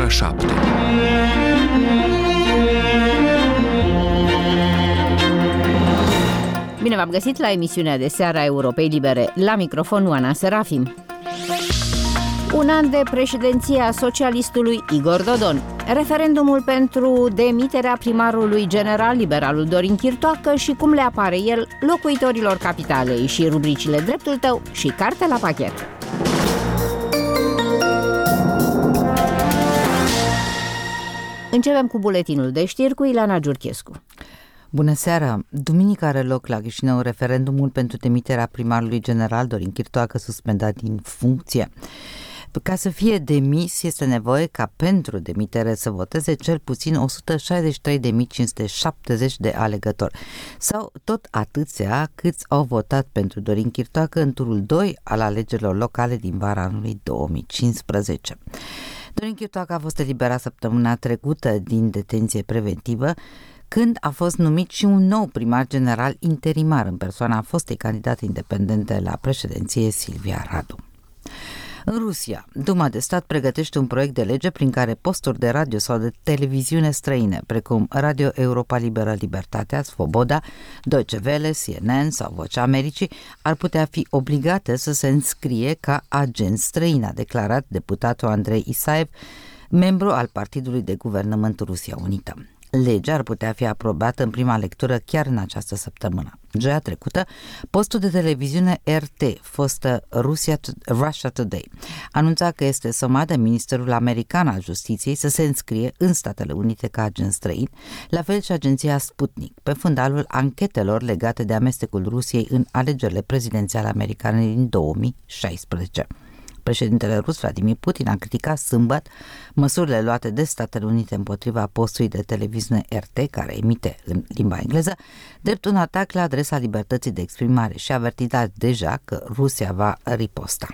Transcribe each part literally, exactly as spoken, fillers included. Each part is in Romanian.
ora șapte. Bine v-am găsit la emisiunea de seară a Europei Libere. La microfon Oana Serafim. Un an de președinție a socialistului Igor Dodon. Referendumul pentru demiterea primarului general liberalul Dorin Chirtoacă și cum le apare el locuitorilor capitalei și rubricile Dreptul tău și Carte la pachet. Începem cu buletinul de știri cu Ileana Giurchescu. Bună seara! Duminică are loc la Chișinău referendumul pentru demiterea primarului general Dorin Chirtoacă, suspendat din funcție. Ca să fie demis, este nevoie ca pentru demitere să voteze cel puțin o sută șaizeci și trei de mii cinci sute șaptezeci de alegători, sau tot atâția câți au votat pentru Dorin Chirtoacă în turul doi al alegerilor locale din vara anului două mii cincisprezece. Dorin Chirtoacă a fost eliberat săptămâna trecută din detenție preventivă, când a fost numit și un nou primar general interimar în persoana fostei candidate independente la președinție Silvia Radu. În Rusia, Duma de Stat pregătește un proiect de lege prin care posturi de radio sau de televiziune străine, precum Radio Europa Liberă Libertatea, Svoboda, Deutsche Welle, C N N sau Vocea Americii, ar putea fi obligate să se înscrie ca agent străin, a declarat deputatul Andrei Isaev, membru al Partidului de Guvernământ Rusia Unită. Legea ar putea fi aprobată în prima lectură chiar în această săptămână. Joia trecută, postul de televiziune R T, fostă Russia, Russia Today, anunța că este somat de Ministerul American al Justiției să se înscrie în Statele Unite ca agent străin, la fel și agenția Sputnik, pe fundalul anchetelor legate de amestecul Rusiei în alegerile prezidențiale americane din două mii șaisprezece. Președintele rus Vladimir Putin a criticat sâmbătă măsurile luate de Statele Unite împotriva postului de televiziune R T, care emite în limba engleză, drept un atac la adresa libertății de exprimare și a avertizat deja că Rusia va riposta.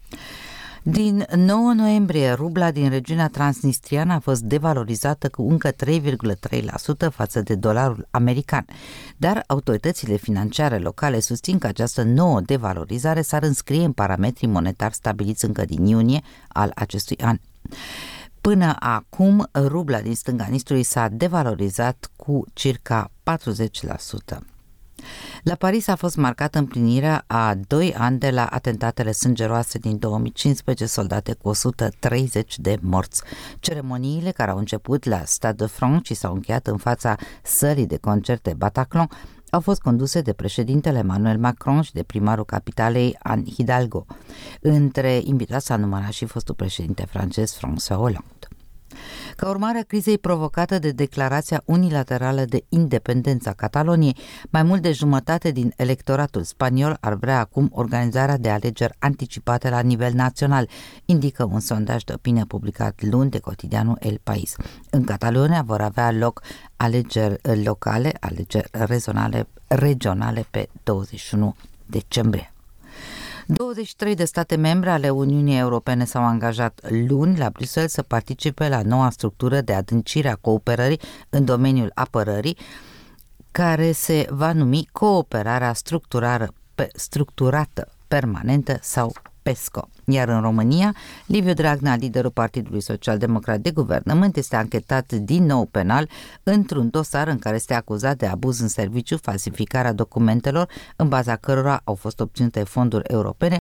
Din nouă noiembrie, rubla din regiunea transnistriană a fost devalorizată cu încă trei virgulă trei la sută față de dolarul american, dar autoritățile financiare locale susțin că această nouă devalorizare s-ar înscrie în parametrii monetari stabiliți încă din iunie al acestui an. Până acum, rubla din stânga Nistrului s-a devalorizat cu circa patruzeci la sută. La Paris a fost marcată împlinirea a doi ani de la atentatele sângeroase din două mii cincisprezece, soldate cu o sută treizeci de morți. Ceremoniile, care au început la Stade de France și s-au încheiat în fața sălii de concerte Bataclan, au fost conduse de președintele Emmanuel Macron și de primarul capitalei Anne Hidalgo. Între invitați s-a numărat și fostul președinte francez François Hollande. Ca urmare a crizei provocată de declarația unilaterală de independență a Cataloniei, mai mult de jumătate din electoratul spaniol ar vrea acum organizarea de alegeri anticipate la nivel național, indică un sondaj de opinie publicat luni de cotidianul El País. În Catalonia vor avea loc alegeri locale, alegeri regionale, regionale pe douăzeci și unu decembrie. douăzeci și trei de state membre ale Uniunii Europene s-au angajat luni la Bruxelles să participe la noua structură de adâncire a cooperării în domeniul apărării, care se va numi Cooperarea Structurată Permanentă sau PESCO. Iar în România, Liviu Dragnea, liderul Partidului Social-Democrat de Guvernământ, este anchetat din nou penal într-un dosar în care este acuzat de abuz în serviciu, falsificarea documentelor în baza cărora au fost obținute fonduri europene